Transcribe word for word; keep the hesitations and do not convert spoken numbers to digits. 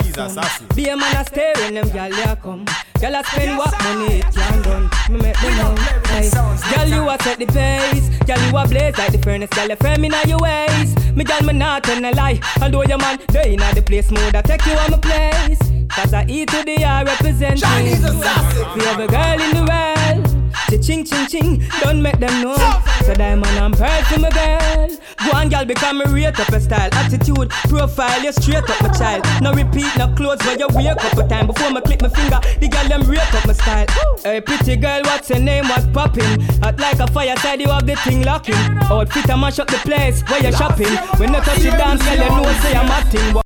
assassin. Be a man a stay when them gal ya come. Gal a spend what money it can done. Me make them know. Hey. Gal you a set the pace. Gal you a blaze like the furnace. Gal you firm inna your ways. Me gal me not tell a lie. Although your man they inna the place mode, I take you on my place. Cause I eat to the I represent Chinese assassin. We have a girl in the world. She ching ching ching, don't make them know. So diamond and pearl to my girl. Go on girl, become a rate up a style. Attitude, profile, you straight up my child. No repeat, no clothes, but you wake up a time. Before me click my finger, the girl them rate up my style. Hey pretty girl, what's your name, what's popping? Hot like a fire side, you have the thing locking. Outfit and mash up the place where you shopping. When you touch it dance, girl, you know say I'm acting.